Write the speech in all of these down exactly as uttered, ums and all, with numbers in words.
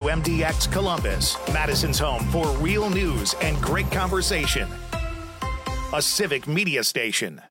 M D X Columbus, Madison's home for real news and great conversation. A Civic Media station.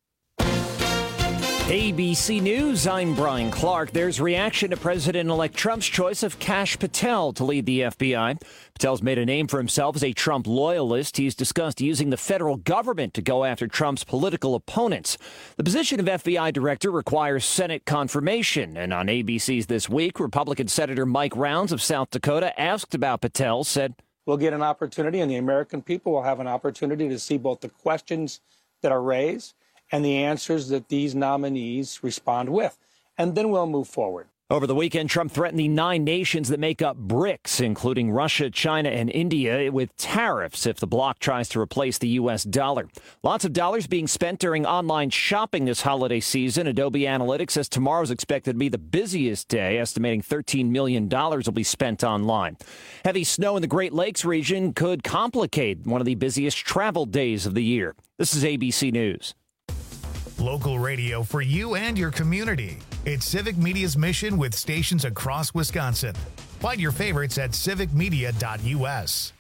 A B C News, I'm Brian Clark. There's reaction to President-elect Trump's choice of Kash Patel to lead the F B I. Patel's made a name for himself as a Trump loyalist. He's discussed using the federal government to go after Trump's political opponents. The position of F B I director requires Senate confirmation. And on A B C's This Week, Republican Senator Mike Rounds of South Dakota, asked about Patel, said, "We'll get an opportunity, and the American people will have an opportunity to see both the questions that are raised and the answers that these nominees respond with. And then we'll move forward." Over the weekend, Trump threatened the nine nations that make up BRICS, including Russia, China, and India, with tariffs if the bloc tries to replace the U S dollar. Lots of dollars being spent during online shopping this holiday season. Adobe Analytics says tomorrow's expected to be the busiest day, estimating thirteen million dollars will be spent online. Heavy snow in the Great Lakes region could complicate one of the busiest travel days of the year. This is A B C News. Local radio for you and your community. It's Civic Media's mission with stations across Wisconsin. Find your favorites at civic media dot U S.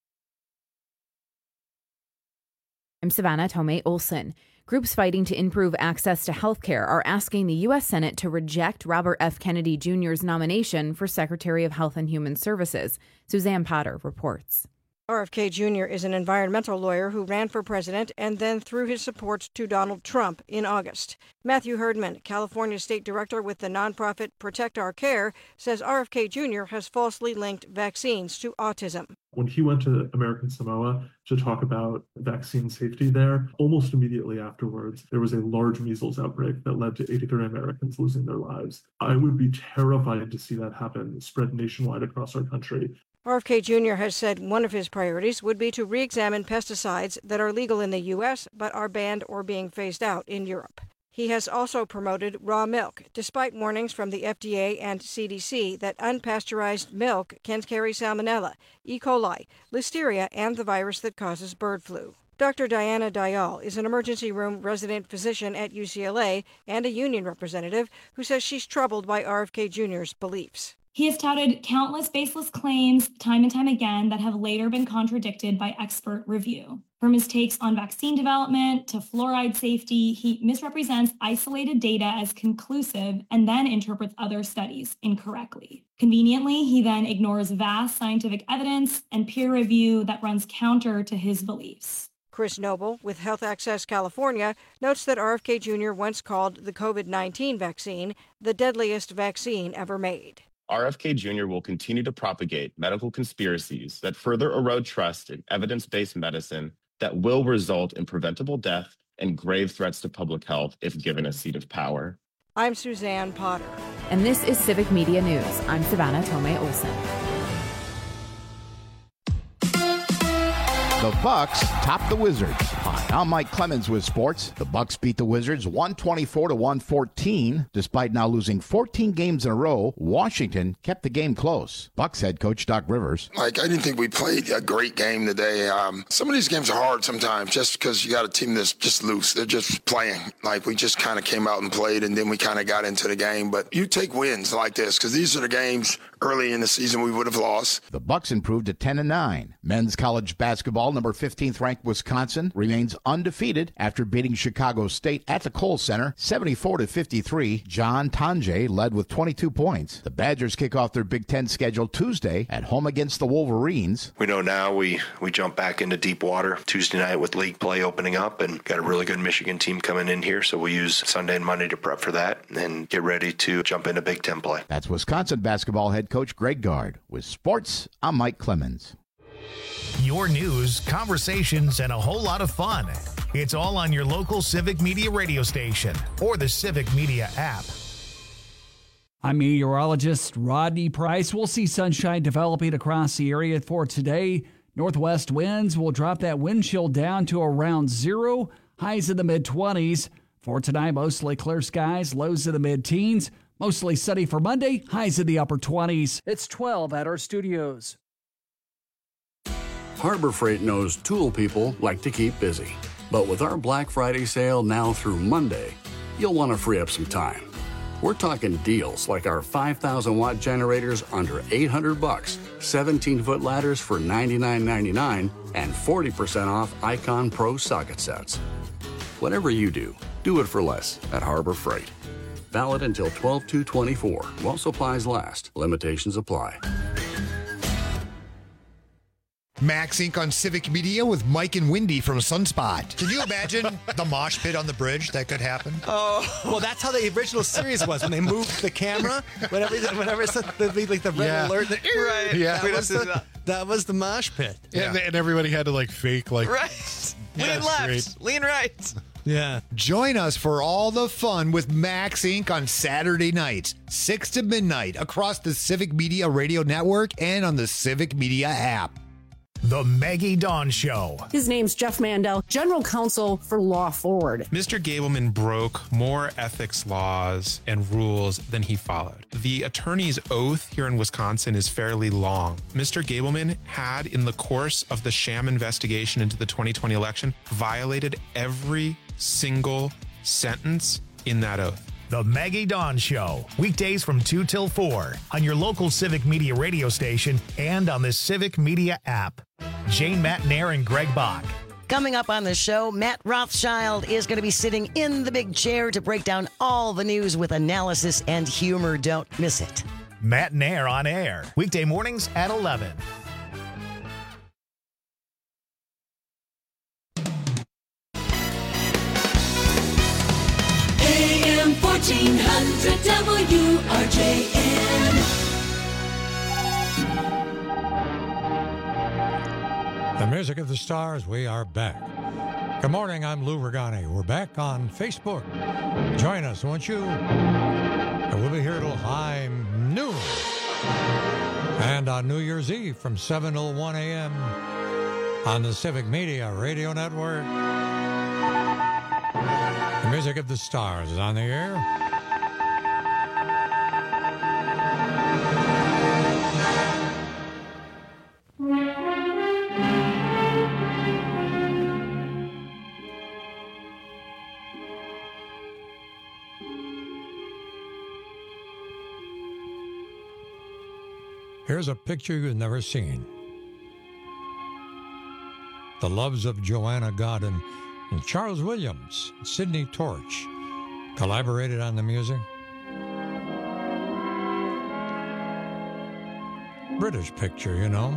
I'm Savannah Tomei Olson. Groups fighting to improve access to health care are asking the U S Senate to reject Robert F. Kennedy Junior's nomination for Secretary of Health and Human Services. Suzanne Potter reports. R F K Junior is an environmental lawyer who ran for president and then threw his support to Donald Trump in August. Matthew Herdman, California state director with the nonprofit Protect Our Care, says R F K Junior has falsely linked vaccines to autism. When he went to American Samoa to talk about vaccine safety there, almost immediately afterwards, there was a large measles outbreak that led to eighty-three Americans losing their lives. I would be terrified to see that happen, spread nationwide across our country. R F K Junior has said one of his priorities would be to re-examine pesticides that are legal in the U S but are banned or being phased out in Europe. He has also promoted raw milk, despite warnings from the F D A and C D C that unpasteurized milk can carry salmonella, E. coli, listeria, and the virus that causes bird flu. Doctor Diana Dial is an emergency room resident physician at U C L A and a union representative who says she's troubled by R F K Junior's beliefs. He has touted countless baseless claims time and time again that have later been contradicted by expert review. From his takes on vaccine development to fluoride safety, he misrepresents isolated data as conclusive and then interprets other studies incorrectly. Conveniently, he then ignores vast scientific evidence and peer review that runs counter to his beliefs. Chris Noble with Health Access California notes that R F K Junior once called the COVID nineteen vaccine the deadliest vaccine ever made. R F K Junior will continue to propagate medical conspiracies that further erode trust in evidence-based medicine that will result in preventable death and grave threats to public health if given a seat of power. I'm Suzanne Potter. And this is Civic Media News. I'm Savannah Tomei Olson. The Bucks top the Wizards. Hi, I'm Mike Clemens with sports. The Bucks beat the Wizards one twenty-four to one fourteen. Despite now losing fourteen games in a row, Washington kept the game close. Bucks head coach Doc Rivers. Like, I didn't think we played a great game today. Um, some of these games are hard sometimes just because you got a team that's just loose. They're just playing. Like, we just kind of came out and played, and then we kind of got into the game. But you take wins like this because these are the games early in the season we would have lost. The Bucks improved to ten and nine. Men's college basketball, number fifteenth ranked Wisconsin, remains undefeated after beating Chicago State at the Kohl Center seventy-four to fifty-three. John Tonje led with twenty-two points. The Badgers kick off their Big Ten schedule Tuesday at home against the Wolverines. We know now we, we jump back into deep water Tuesday night with league play opening up, and got a really good Michigan team coming in here, so we'll use Sunday and Monday to prep for that and get ready to jump into Big Ten play. That's Wisconsin basketball head coach Greg Gard. With sports, I'm Mike Clemens. Your news, conversations, and a whole lot of fun. It's all on your local Civic Media radio station or the Civic Media app. I'm meteorologist Rodney Price. We'll see sunshine developing across the area for today. Northwest winds will drop that wind chill down to around zero, highs in the mid-twenties. For tonight, mostly clear skies, lows in the mid-teens. Mostly sunny for Monday, highs in the upper twenties. It's twelve at our studios. Harbor Freight knows tool people like to keep busy. But with our Black Friday sale now through Monday, you'll want to free up some time. We're talking deals like our five thousand watt generators under eight hundred bucks, seventeen foot ladders for ninety-nine ninety-nine, and forty percent off Icon Pro socket sets. Whatever you do, do it for less at Harbor Freight. Valid until twelve two twenty-four. While supplies last. Limitations apply. Max Incorporated on Civic Media with Mike and Wendy from Sunspot. Can you imagine the mosh pit on the bridge that could happen? Oh, well, that's how the original series was when they moved the camera. Whenever, whenever it's the, the, like the red Yeah. alert, the, Right. Yeah, We that was, just- the, that was the mosh pit. And, and everybody had to like fake like Right. Lean Yeah, left, straight. lean right. Yeah. Join us for all the fun with Max Incorporated on Saturday nights, six to midnight, across the Civic Media Radio Network and on the Civic Media app. The Maggie Dawn Show. His name's Jeff Mandel, General Counsel for Law Forward. Mister Gableman broke more ethics laws and rules than he followed. The attorney's oath here in Wisconsin is fairly long. Mister Gableman had, in the course of the sham investigation into the twenty twenty election, violated every single sentence in that oath. The Maggie Dawn Show. Weekdays from two till four on your local Civic Media radio station and on the Civic Media app. Jane Matnair and Greg Bach. Coming up on the show, Matt Rothschild is going to be sitting in the big chair to break down all the news with analysis and humor. Don't miss it. Matnair on air. Weekday mornings at eleven. A M fourteen hundred W R J N. The music of the stars, we are back. Good morning, I'm Lou Regani. We're back on Facebook. Join us, won't you? And we'll be here till high noon. And on New Year's Eve from seven till one a.m. on the Civic Media Radio Network. The music of the stars is on the air. Here's a picture you've never seen. The loves of Joanna Godden and Charles Williams, Sidney Torch, collaborated on the music. British picture, you know.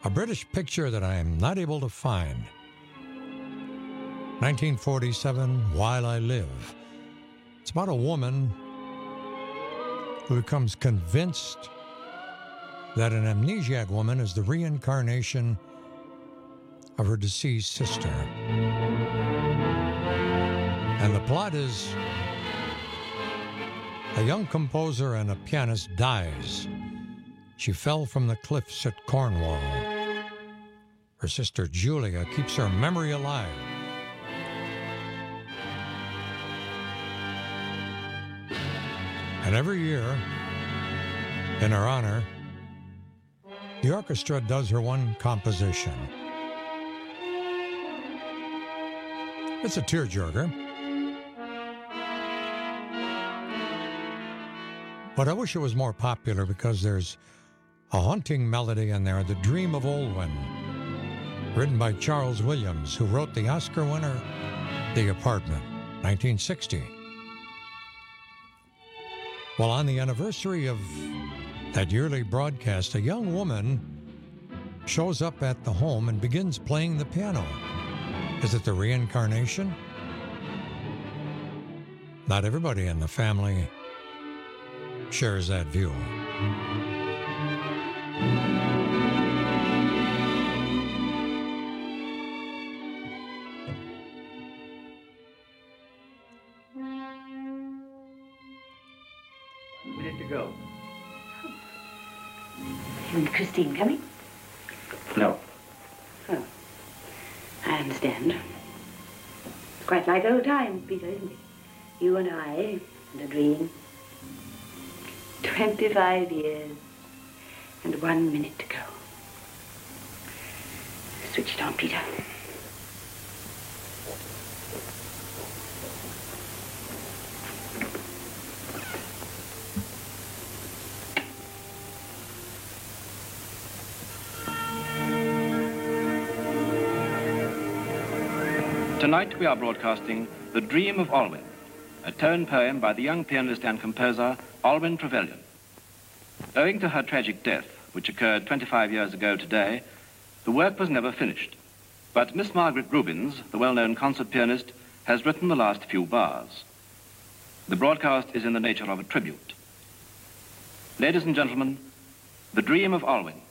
a British picture that I am not able to find. nineteen forty-seven, While I Live. It's about a woman who becomes convinced that an amnesiac woman is the reincarnation of her deceased sister. And the plot is a young composer and a pianist dies. She fell from the cliffs at Cornwall. Her sister Julia keeps her memory alive. And every year, in her honor, the orchestra does her one composition. It's a tearjerker. But I wish it was more popular because there's a haunting melody in there, The Dream of Olwen, written by Charles Williams, who wrote the Oscar winner, The Apartment, nineteen sixty. Well, on the anniversary of that yearly broadcast, a young woman shows up at the home and begins playing the piano. Is it the reincarnation? Not everybody in the family shares that view. One minute to go. Isn't Christine coming? No. Oh, I understand. Quite like old times, Peter, isn't it? You and I, and a dream. Twenty-five years, and one minute to go. Switch it on, Peter. Tonight we are broadcasting The Dream of Olwen, a tone poem by the young pianist and composer Olwen Trevelyan. Owing to her tragic death, which occurred twenty-five years ago today, the work was never finished. But Miss Margaret Rubins, the well-known concert pianist, has written the last few bars. The broadcast is in the nature of a tribute. Ladies and gentlemen, The Dream of Olwen.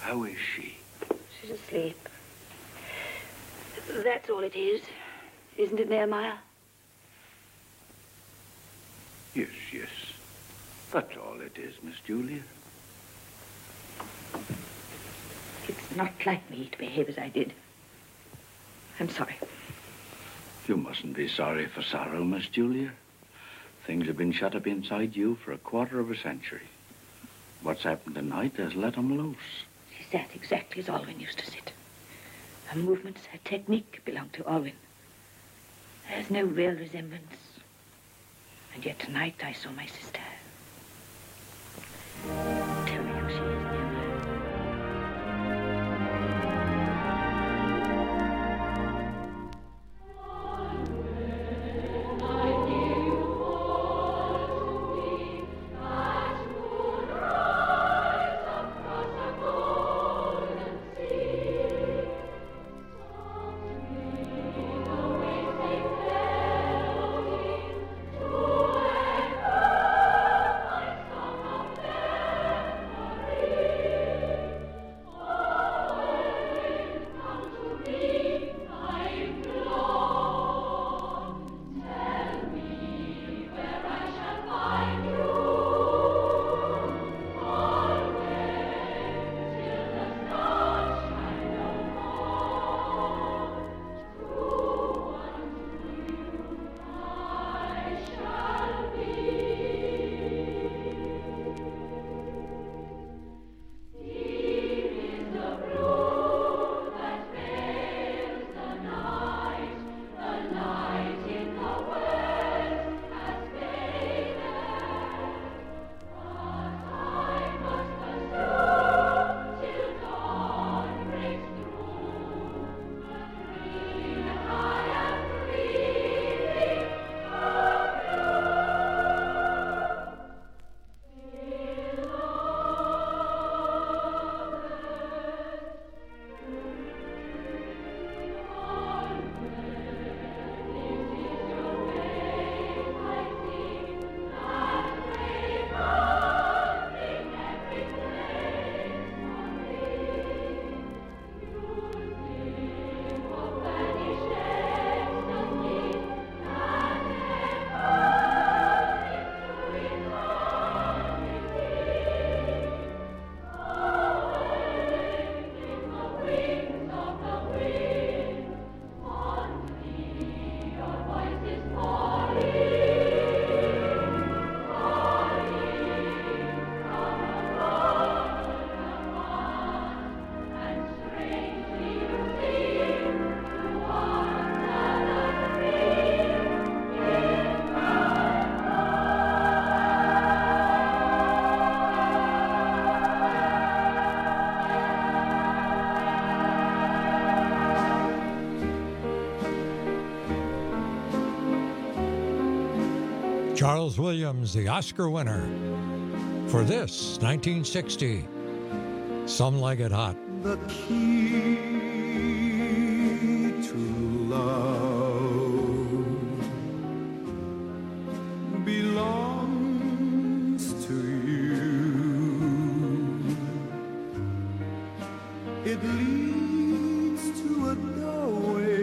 How is she? She's asleep. That's all it is, isn't it, Nehemiah? Yes, yes. That's all it is, Miss Julia. It's not like me to behave as I did. I'm sorry. You mustn't be sorry for sorrow, Miss Julia. Things have been shut up inside you for a quarter of a century. What's happened tonight has let them loose. She sat exactly as Alwyn used to sit. Her movements, her technique belonged to Alwyn. There's no real resemblance. And yet tonight I saw my sister. Tell me who she is, Nehemiah. Charles Williams, the Oscar winner for this nineteen sixty, Some Like It Hot. The key to love belongs to you. It leads to a doorway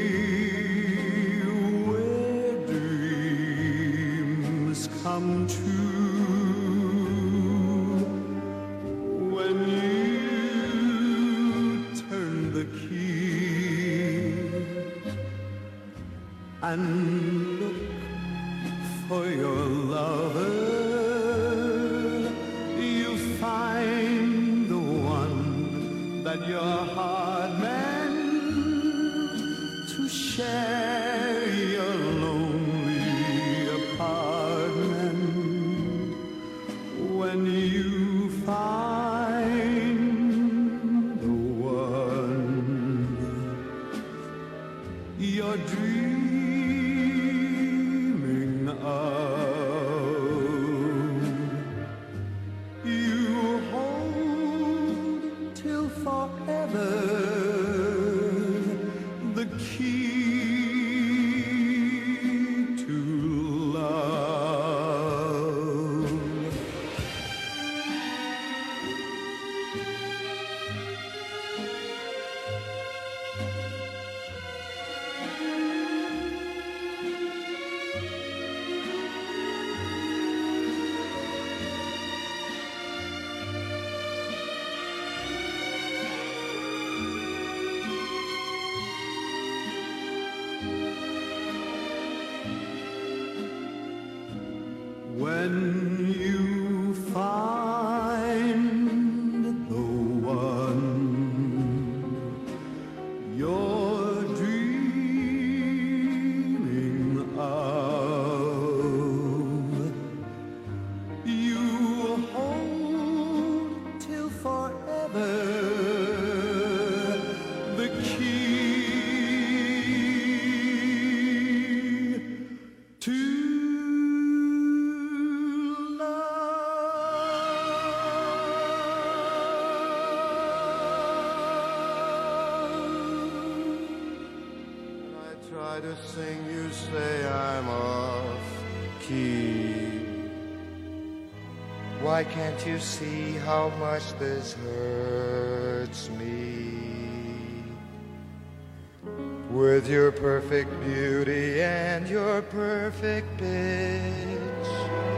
where dreams come true. When you turn the key and look for your lover, you find the one that your heart meant to share your lonely apartment. When you find the one, your dreams When you find the one you're dreaming of, you hold till forever the key to try to sing, you say I'm off key. Why can't you see how much this hurts me? With your perfect beauty and your perfect pitch,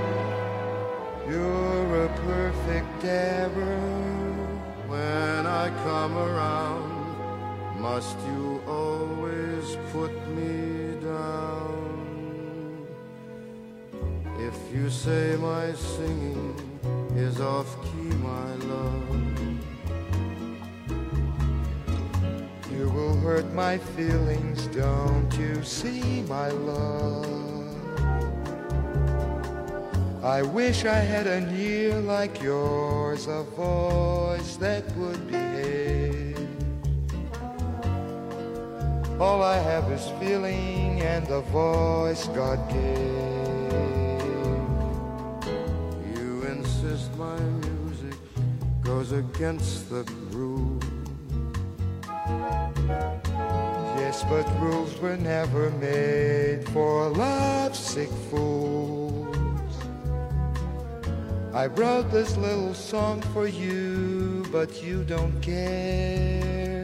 you're a perfect error. When I come around, must you always put me down? If you say my singing is off key, my love, you will hurt my feelings, don't you see, my love? I wish I had an ear like yours, a voice that would behave. All I have is feeling and the voice God gave. You insist my music goes against the groove. Yes, but rules were never made for lovesick fools. I wrote this little song for you, but you don't care.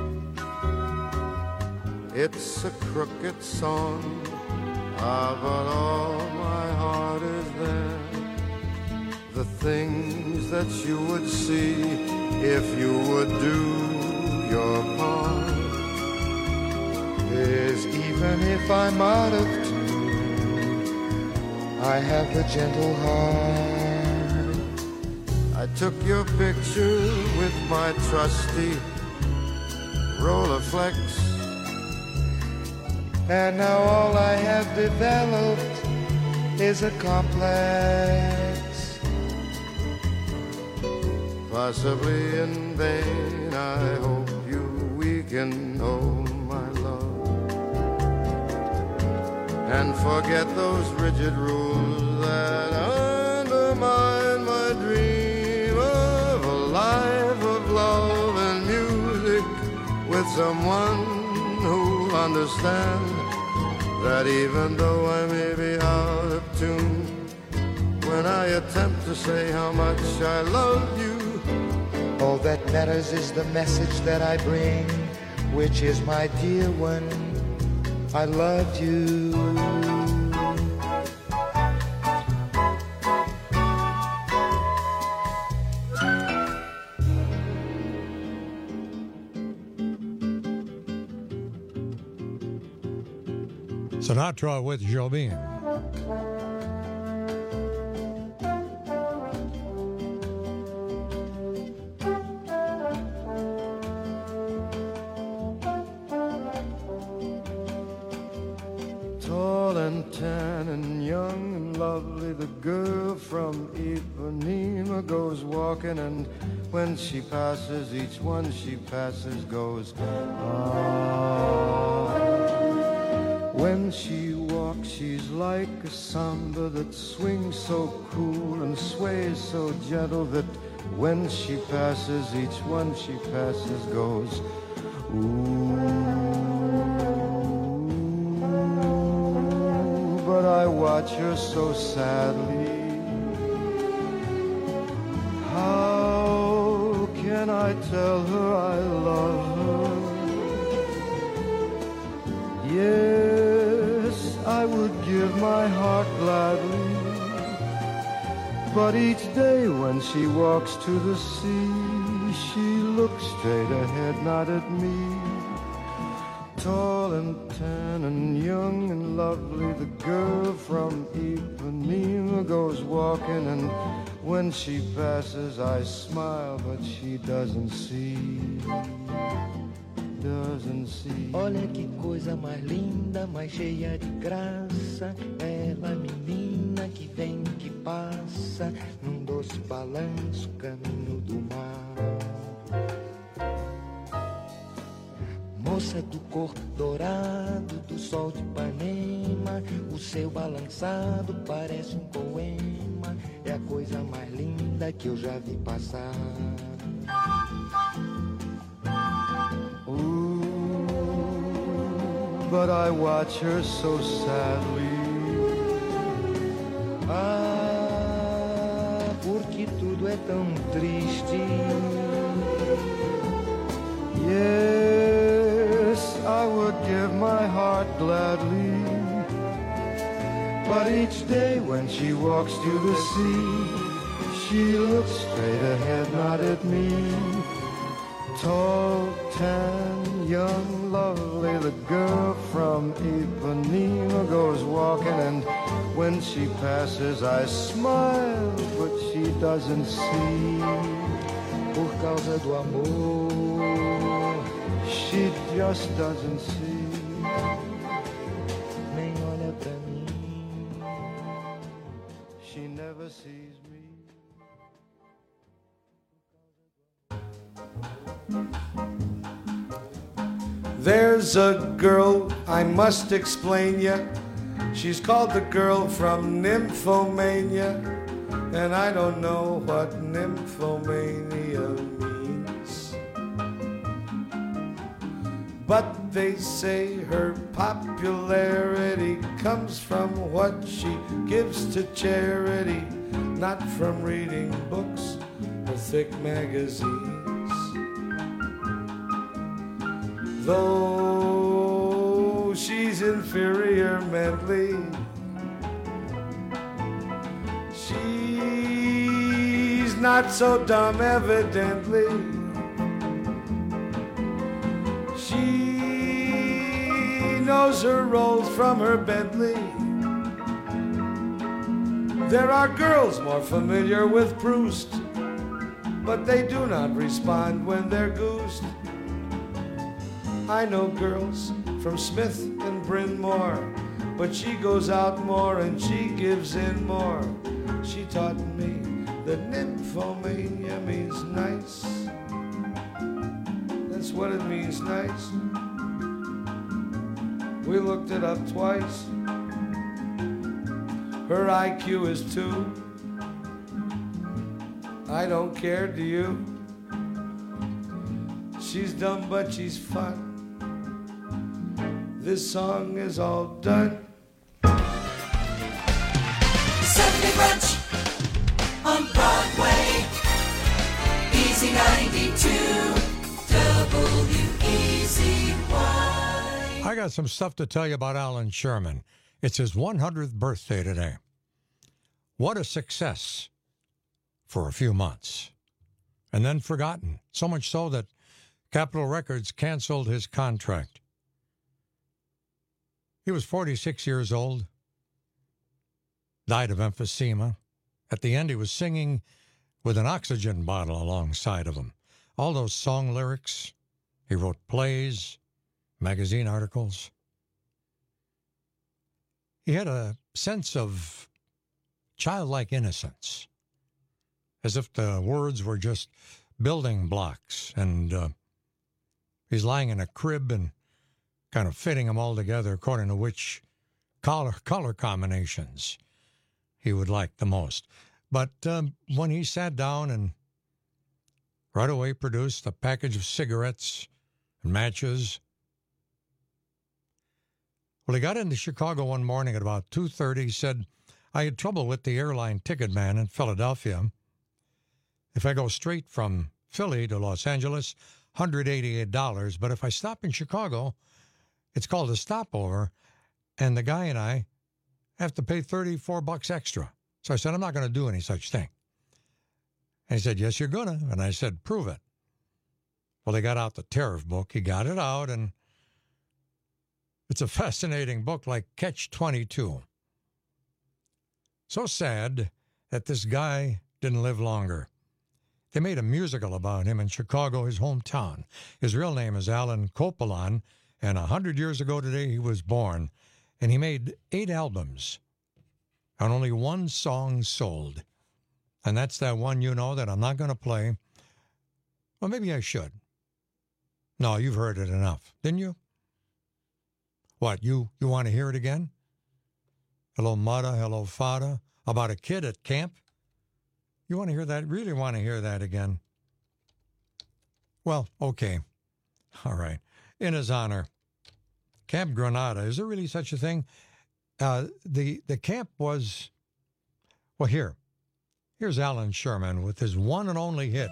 It's a crooked song, ah, but all my heart is there. The things that you would see if you would do your part is, even if I'm out of tune, I have a gentle heart. I took your picture with my trusty Rolleiflex, and now all I have developed is a complex. Possibly in vain, I hope you weaken, oh my love, and forget those rigid rules that undermine my dream of a life of love and music with someone who'll understand that even though I may be out of tune, when I attempt to say how much I love you, all that matters is the message that I bring, which is, my dear one, I love you. Sinatra with Jobim. Tall and tan and young and lovely, the girl from Ipanema goes walking, and when she passes, each one she passes goes, ah. When she walks, she's like a samba that swings so cool and sways so gentle that when she passes, each one she passes goes, ooh. But I watch her so sadly. How can I tell her I love her? Yes, I would give my heart gladly, but each day when she walks to the sea, she looks straight ahead, not at me. Tall and tan and young and lovely, the girl from Ipanema goes walking, and when she passes I smile, but she doesn't see, doesn't see. Olha que coisa mais linda, mais cheia de graça, ela menina que vem, que passa, num doce balanço, caminho do mar. Moça do corpo dourado, do sol de Ipanema, o seu balançado parece um poema, é a coisa mais linda que eu já vi passar. Ooh, but I watch her so sadly. Ah, porque tudo é tão triste. Yes, I would give my heart gladly, but each day when she walks to the sea, she looks straight ahead, not at me. Tall, tan, young, lovely, the girl from Ipanema goes walking, and when she passes I smile, but she doesn't see. Por causa do amor, she just doesn't see. Nem olha pra mim, she never sees me. There's a girl I must explain ya. She's called the girl from Nymphomania, and I don't know what nymphomania means, but they say her popularity comes from what she gives to charity, not from reading books or thick magazines. Though she's inferior mentally, she's not so dumb evidently. She knows her roles from her Bentley. There are girls more familiar with Proust, but they do not respond when they're goosed. I know girls from Smith and Bryn Mawr, but she goes out more and she gives in more. She taught me that nymphomania means nice. That's what it means, nice. We looked it up twice. Her I Q is two. I don't care, do you? She's dumb, but she's fun. This song is all done. Sunday brunch on Broadway. Easy ninety-two, W E Z Y. I got some stuff to tell you about Alan Sherman. It's his one hundredth birthday today. What a success for a few months, and then forgotten. So much so that Capitol Records canceled his contract. He was forty-six years old, died of emphysema. At the end, he was singing with an oxygen bottle alongside of him. All those song lyrics, he wrote plays, magazine articles. He had a sense of childlike innocence, as if the words were just building blocks, and uh, he's lying in a crib and kind of fitting them all together according to which color, color combinations he would like the most. But um, when he sat down and right away produced a package of cigarettes and matches, well, he got into Chicago one morning at about two thirty. He said, I had trouble with the airline ticket man in Philadelphia. If I go straight from Philly to Los Angeles, one hundred eighty-eight dollars. But if I stop in Chicago, it's called a stopover, and the guy and I have to pay thirty-four bucks extra. So I said, I'm not going to do any such thing. And he said, yes, you're going to. And I said, prove it. Well, they got out the tariff book. He got it out, and It's a fascinating book like Catch twenty-two. So sad that this guy didn't live longer. They made a musical about him in Chicago, his hometown. His real name is Alan Copeland, and a hundred years ago today he was born, and he made eight albums, and only one song sold. And that's that one you know that I'm not going to play. Well, maybe I should. No, you've heard it enough, didn't you? What, you, you want to hear it again? Hello, Mudda, hello, Fada, about a kid at camp? You want to hear that? Really want to hear that again? Well, okay. All right. In his honor, Camp Granada. Is there really such a thing? Uh, the, the camp was, well, here. Here's Alan Sherman with his one and only hit.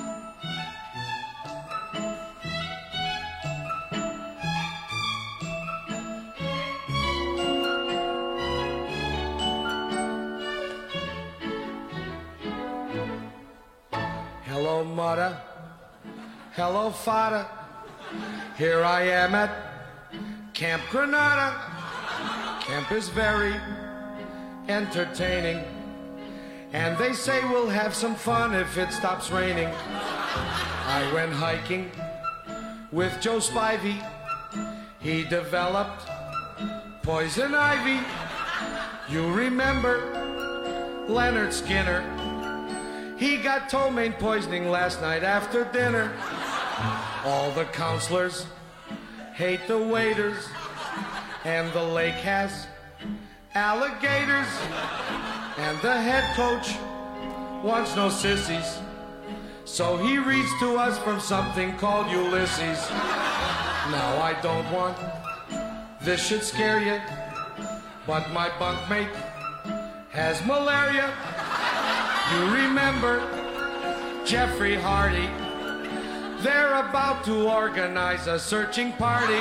Hello, Mudda. Hello, Fada. Here I am at Camp Granada. Camp is very entertaining. And they say we'll have some fun if it stops raining. I went hiking with Joe Spivey. He developed poison ivy. You remember Leonard Skinner? He got ptomaine poisoning last night after dinner. All the counselors hate the waiters, and the lake has alligators, and the head coach wants no sissies, so he reads to us from something called Ulysses. Now I don't want this should scare you, but my bunkmate has malaria. You remember Jeffrey Hardy? They're about to organize a searching party.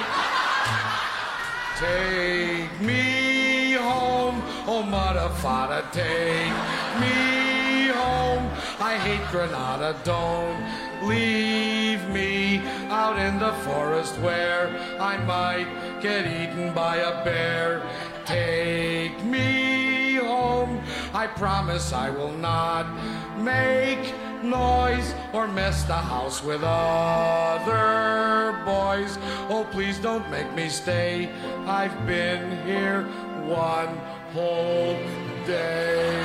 Take me home, oh Mudda Fada, take me home. I hate Granada, don't leave me out in the forest where I might get eaten by a bear. Take me home, I promise I will not make noise or mess the house with other boys. Oh, please don't make me stay. I've been here one whole day.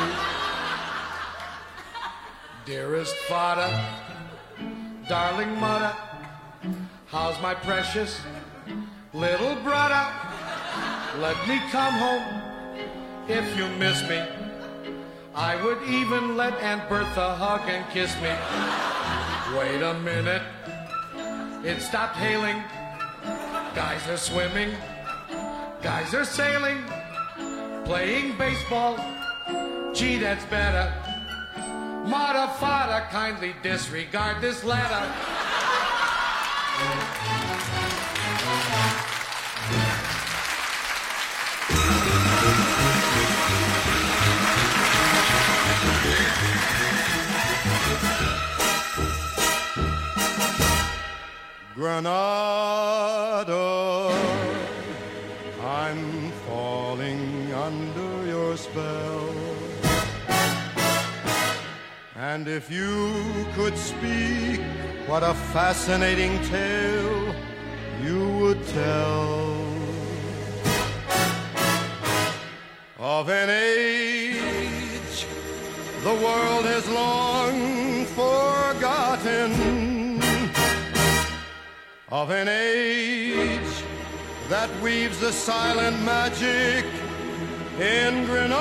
Dearest Fada, darling Mudda, how's my precious little brother? Let me come home if you miss me. I would even let Aunt Bertha hug and kiss me. Wait a minute, it stopped hailing. Guys are swimming, guys are sailing, playing baseball. Gee, that's better. Mudda Fada, kindly disregard this letter. Granada, I'm falling under your spell. And if you could speak, what a fascinating tale you would tell of an age the world has long forgotten, of an age that weaves the silent magic in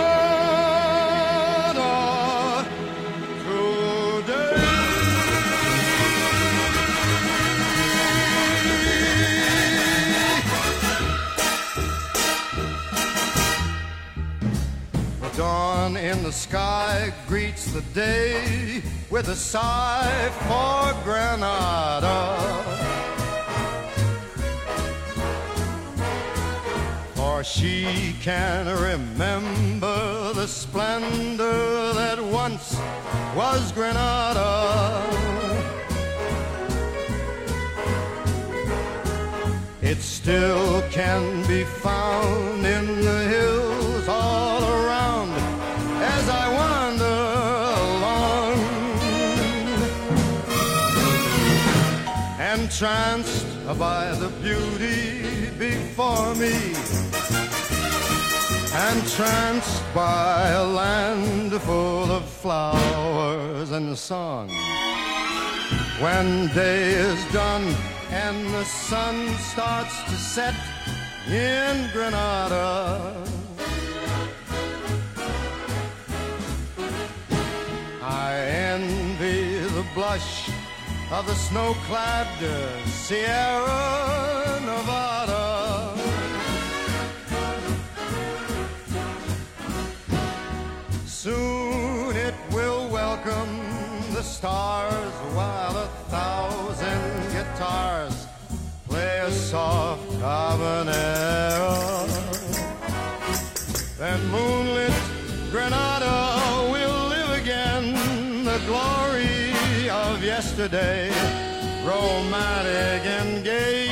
Granada today. The dawn in the sky greets the day with a sigh for Granada. For she can remember the splendor that once was Granada. It still can be found in the hills all around as I wander along, entranced by the beauty before me, entranced by a land full of flowers and song. When day is done and the sun starts to set in Granada, I envy the blush of the snow-clad Sierra Nevada. Soon it will welcome the stars while a thousand guitars play a soft habanera. Then moonlit Granada will live again, the glory of yesterday, romantic and gay.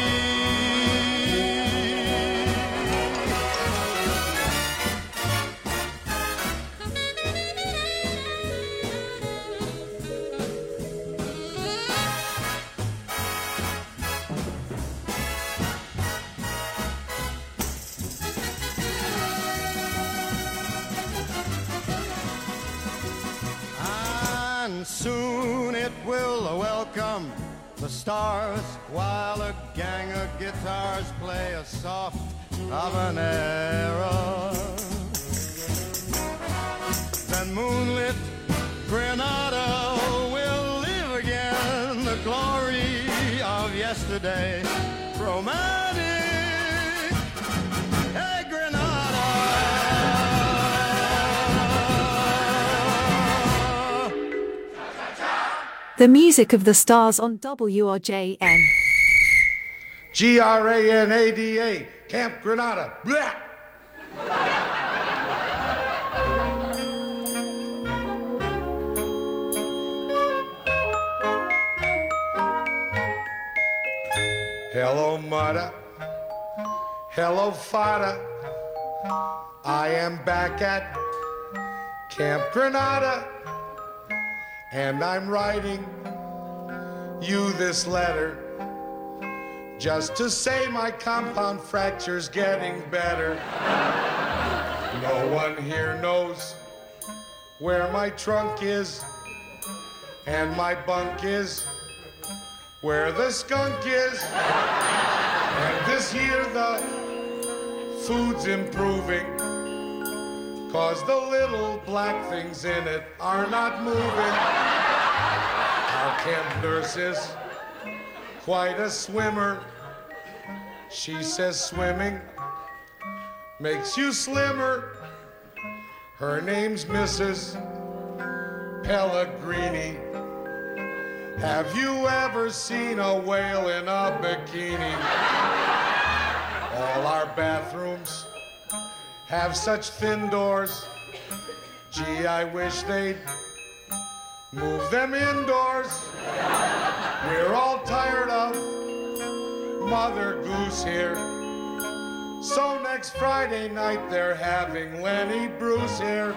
And soon it will welcome the stars while a gang of guitars play a soft habanera. Then moonlit Granada will live again, the glory of yesterday, romantic. Hey, Granada. The music of the stars on W R J N. G R A N A D A, Camp Granada. Blah! Hello, mother. Hello, father. I am back at Camp Granada, and I'm writing you this letter just to say my compound fracture's getting better. No one here knows where my trunk is, and my bunk is where the skunk is. And this year the food's improving, 'cause the little black things in it are not moving. Our camp nurse is quite a swimmer. She says swimming makes you slimmer. Her name's Missus Pellegrini. Have you ever seen a whale in a bikini? All our bathrooms have such thin doors. Gee, I wish they'd move them indoors. We're all tired of Mother Goose here. So next Friday night they're having Lenny Bruce here.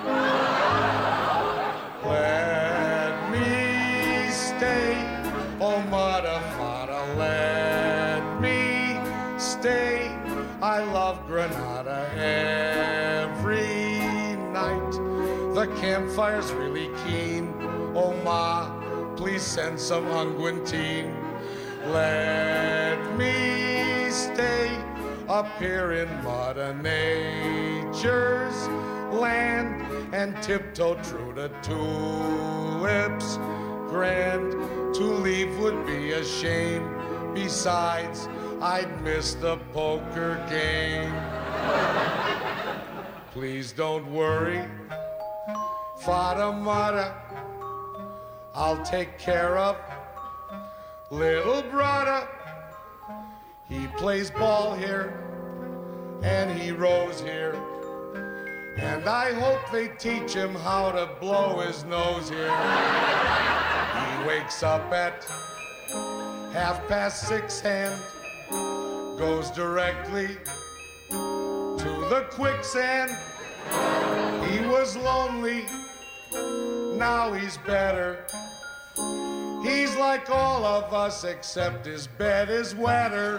Let me stay, oh mother, fada, let me stay. I love Granada every night. The campfire's really keen. Oh ma, please send some unguentine. Let me stay up here in Mother Nature's land and tiptoe through the tulips grand. To leave would be a shame. Besides, I'd miss the poker game. Please don't worry, Fada Mada, I'll take care of little brother. He plays ball here and he rows here, and I hope they teach him how to blow his nose here. He wakes up at half past six and goes directly to the quicksand. He was lonely, now he's better. He's like all of us, except his bed is wetter.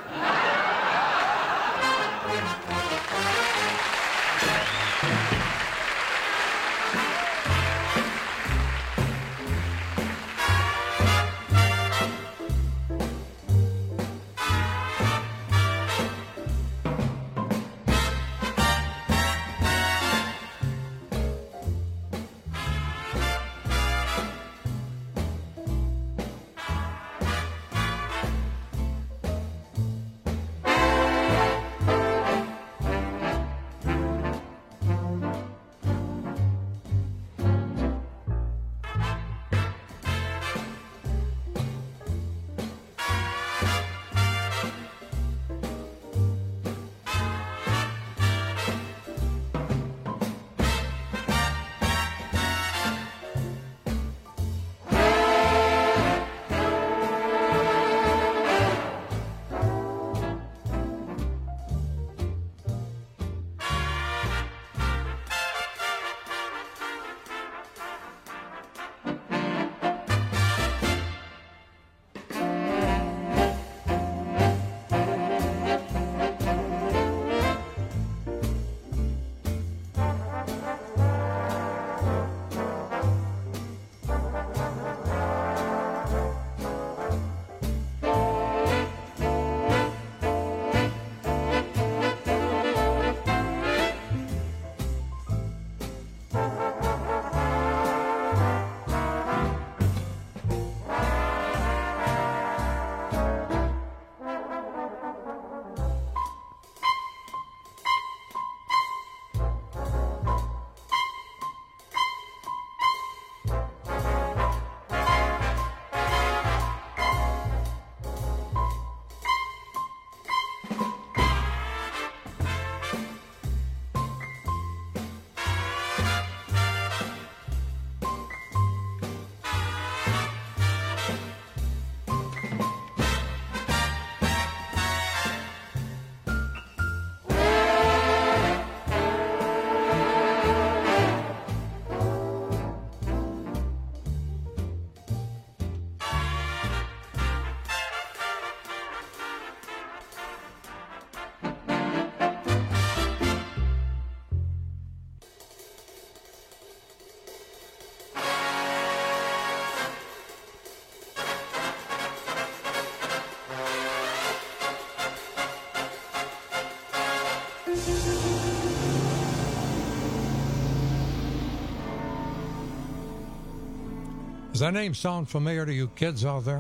Does that name sound familiar to you kids out there?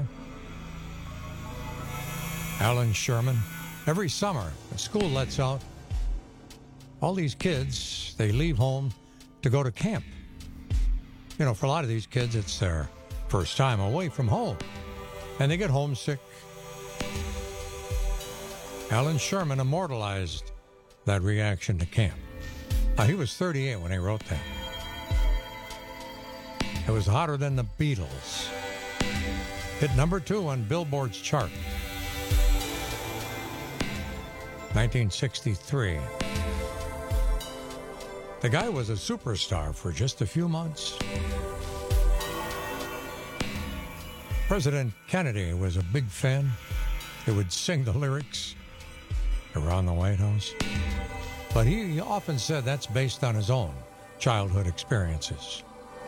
Alan Sherman. Every summer, when school lets out, all these kids, they leave home to go to camp. You know, for a lot of these kids, it's their first time away from home, and they get homesick. Alan Sherman immortalized that reaction to camp. Now, he was thirty-eight when he wrote that. It was hotter than the Beatles. Hit number two on Billboard's chart. nineteen sixty-three. The guy was a superstar for just a few months. President Kennedy was a big fan. He would sing the lyrics around the White House. But he often said that's based on his own childhood experiences.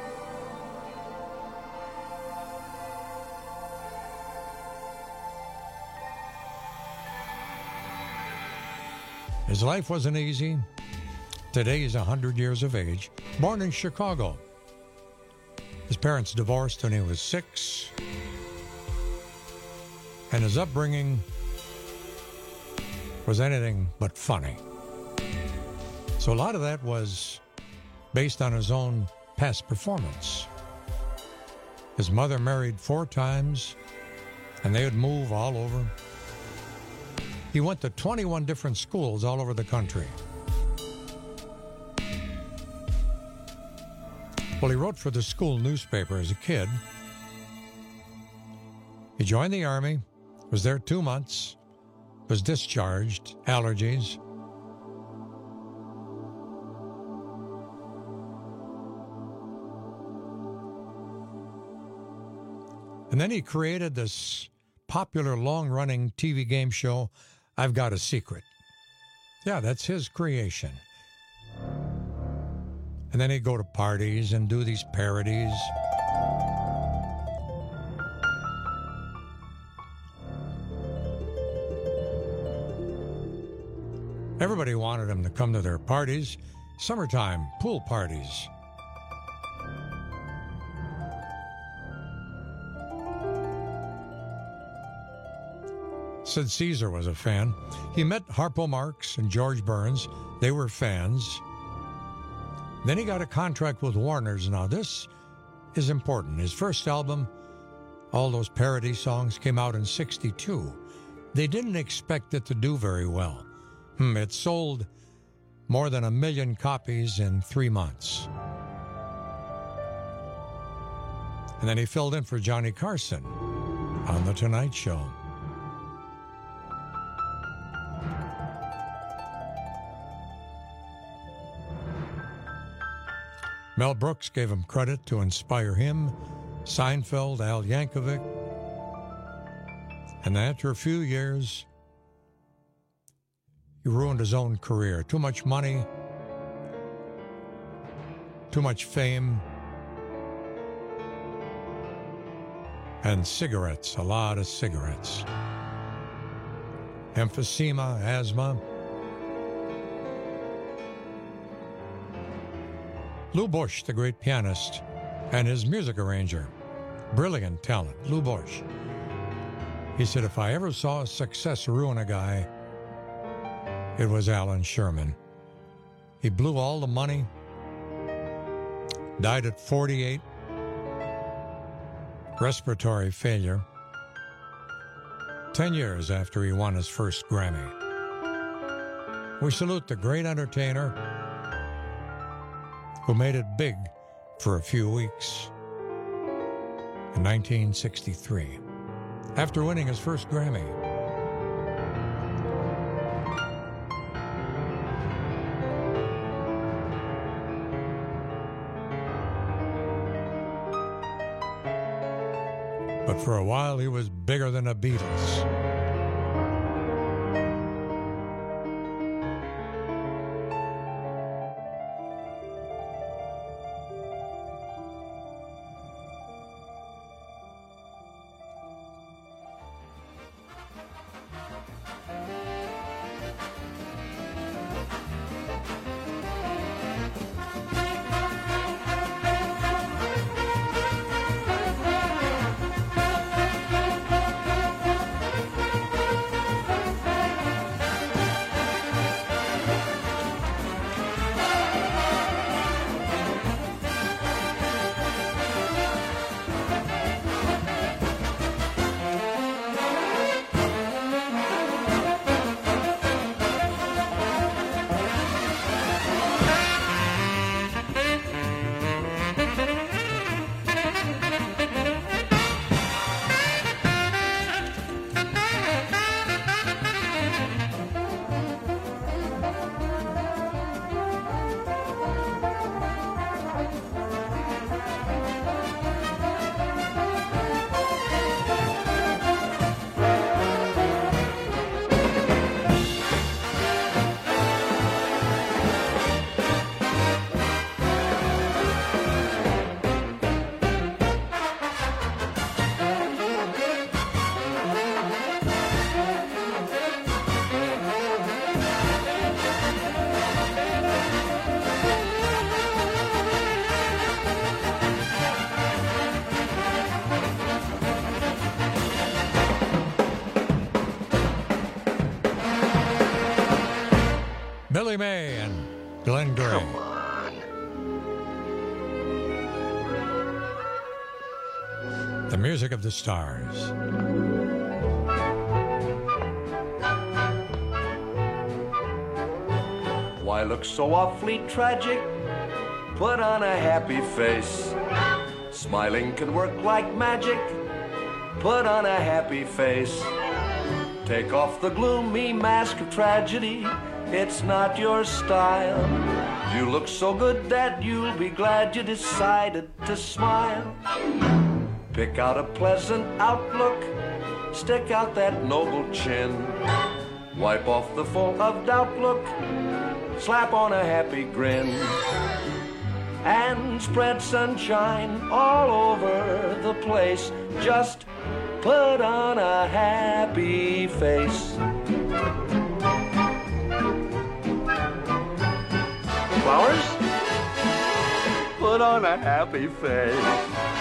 His life wasn't easy. Today he's one hundred years of age, born in Chicago. His parents divorced when he was six. And his upbringing was anything but funny. So a lot of that was based on his own past performance. His mother married four times, and they would move all over. He went to twenty-one different schools all over the country. Well, he wrote for the school newspaper as a kid. He joined the Army, was there two months, was discharged, allergies. And then he created this popular long-running T V game show, I've Got a Secret. Yeah, that's his creation. And then he'd go to parties and do these parodies. Everybody wanted him to come to their parties, summertime pool parties. Sid Caesar was a fan. He met Harpo Marx and George Burns. They were fans. Then he got a contract with Warner's. Now, this is important. His first album, all those parody songs, came out in sixty-two. They didn't expect it to do very well. Hmm, it sold more than a million copies in three months. And then he filled in for Johnny Carson on The Tonight Show. Mel Brooks gave him credit to inspire him, Seinfeld, Al Yankovic. And after a few years, he ruined his own career. Too much money, too much fame, and cigarettes, a lot of cigarettes. Emphysema, asthma. Lou Bush, the great pianist, and his music arranger. Brilliant talent, Lou Bush. He said, if I ever saw success ruin a guy, it was Alan Sherman. He blew all the money, died at forty-eight, respiratory failure, ten years after he won his first Grammy. We salute the great entertainer who made it big for a few weeks in nineteen sixty-three, after winning his first Grammy. But for a while, he was bigger than the Beatles. Billy May and Glenn Gray. Come on. The music of the stars. Why look so awfully tragic? Put on a happy face. Smiling can work like magic. Put on a happy face. Take off the gloomy mask of tragedy, it's not your style. You look so good that you'll be glad you decided to smile. Pick out a pleasant outlook, stick out that noble chin. Wipe off the full of doubt look, slap on a happy grin. And spread sunshine all over the place. Just put on a happy face. Flowers? Put on a happy face.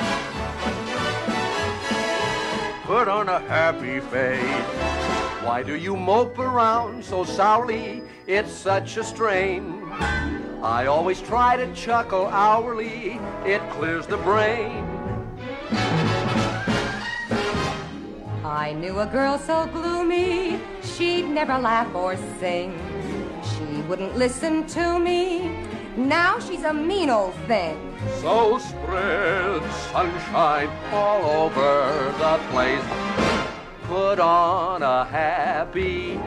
Put on a happy face. Why do you mope around so sourly? It's such a strain. I always try to chuckle hourly. It clears the brain. I knew a girl so gloomy, she'd never laugh or sing. She wouldn't listen to me. Now she's a mean old thing. So spread sunshine all over the place. Put on a happy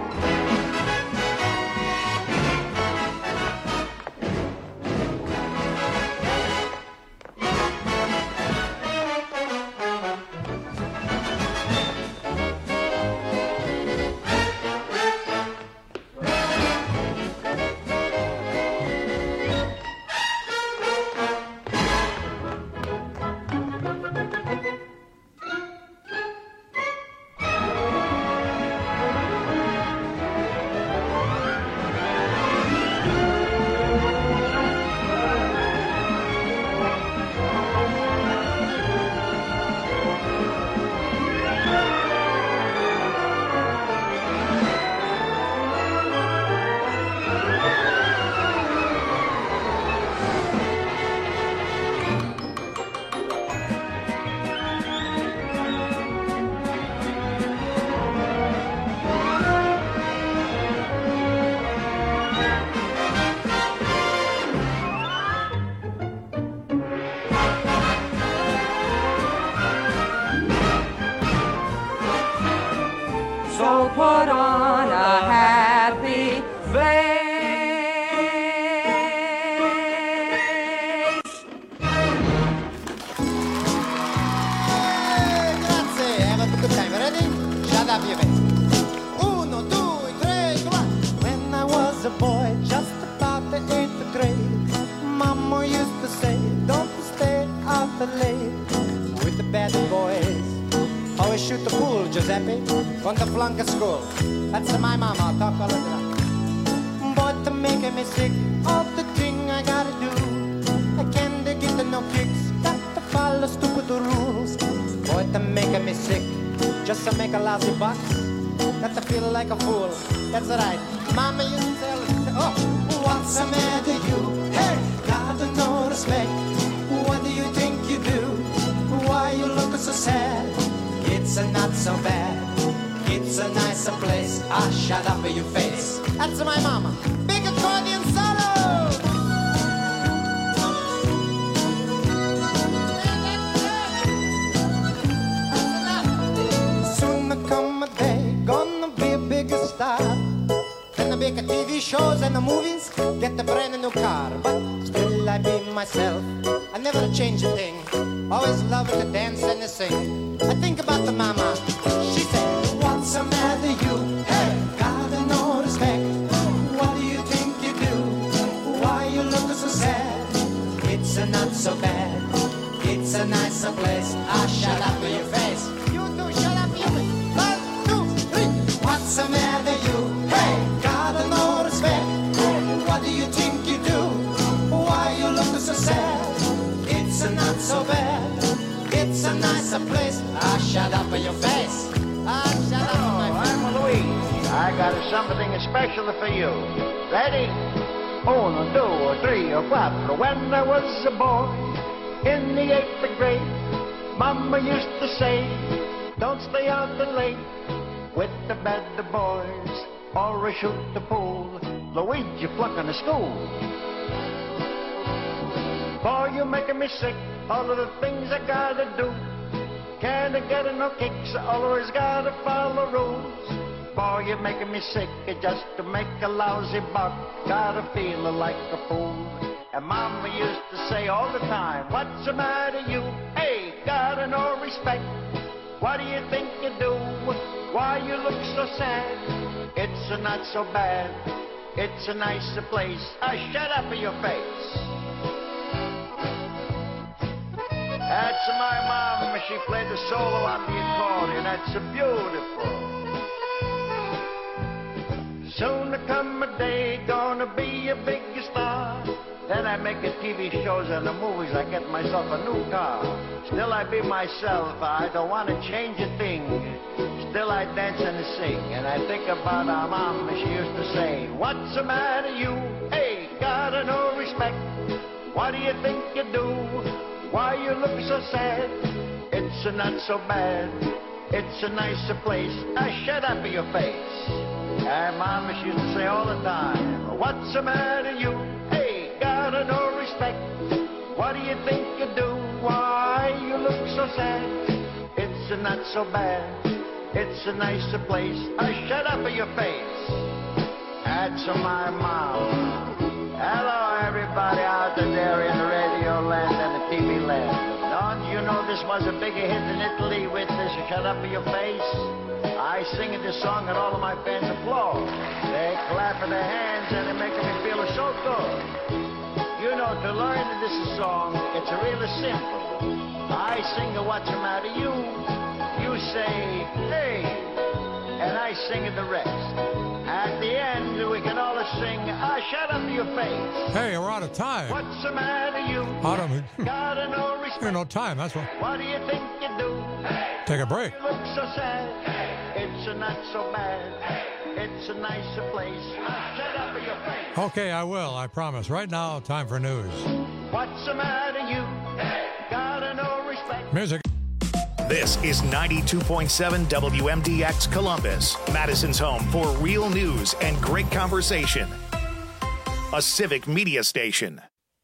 put on a happy face. Grazie, have a good time. Ready? Shut up, you face. Uno, two, three, one. When I was a boy, just about the eighth grade, Mama used to say, don't stay out late with the bad boys. Always shoot the pool, Giuseppe, from the flunk of school. That's my mama, I'll talk all of that. But to make me sick, all the thing I gotta do, I can't get no kicks, got to follow stupid rules. Boy, to make me sick, just to make a lousy buck, got to feel like a fool. That's right, mama used to tell us, oh, what's the matter you? Hey, gotta no respect. What do you think you do? Why you look so sad? It's a not so bad. It's a nicer place. Ah, shut up in your face. That's my mama. Big accordion solo. Soon there come a day, gonna be a bigger star. Gonna be a T V shows and the movies, get a brand new car. But still I be myself. I never change a thing. Always love to dance and to sing. I think about the mama. She said, what's the matter you? Hey, gotta no respect. What do you think you do? Why you look so sad? It's a not so bad. It's a nicer place. Ah, shut up in your face. You two, shut up, you. One, two, three. What's the matter you? Hey, gotta no respect. What do you think you do? Why you look so sad? It's a not so bad. It's a nicer place. Ah, shut up in your face. Ah, shut up in my face. I'm Louise. I got something special for you. Ready? Uno, two, three, or quattro. When I was a boy in the eighth grade, Mama used to say, don't stay out late with the bad boys or shoot the pool. Luigi flunking the school. Boy, you're making me sick. All of the things I gotta do. Can't get no kicks. Always gotta follow rules. Boy, you're making me sick just to make a lousy buck. Gotta feel like a fool. And Mama used to say all the time, what's the matter you? Hey, gotta no respect. What do you think you do? Why you look so sad? It's a not so bad. It's a nicer place. Ah, shut up in your face. That's my mom. She played the solo on the accordion. That's a beautiful. Soon to come a day, gonna be a big star. Then I make a T V shows and the movies. I get myself a new car. Still I be myself. I don't want to change a thing. Still I dance and sing. And I think about our mom. She used to say, what's the matter you? Hey, gotta no respect. What do you think you do? Why you look so sad? It's a not so bad. It's a nicer place. Ah, shut up in your face. And Mama, she used to say all the time, what's the matter you? Hey, gotta no respect. What do you think you do? Why you look so sad? It's a not so bad. It's a nicer place. Ah, shut up in your face. That's my mom. Hello, everybody out there in the radio land and the T V land. Don't you know this was a bigger hit in Italy with this Shut Up in Your Face? I sing this song and all of my fans applaud. They clap in their hands and they're making me feel so good. You know, to learn this song, it's really simple. I sing the what's the matter you. You say, hey, and I sing the rest. At the end, we can all sing, ah, shut up your face. Hey, we're out of time. What's the matter, you? Out of Gotta no respect. There's no time, that's what. What do you think you do? Take a break. You look so sad. It's a not so bad. It's a nicer place. Ah, shut up your face. Okay, I will, I promise. Right now, time for news. What's the matter, you? Gotta no respect. Music. This is ninety-two point seven W M D X Columbus, Madison's home for real news and great conversation. A Civic Media Station.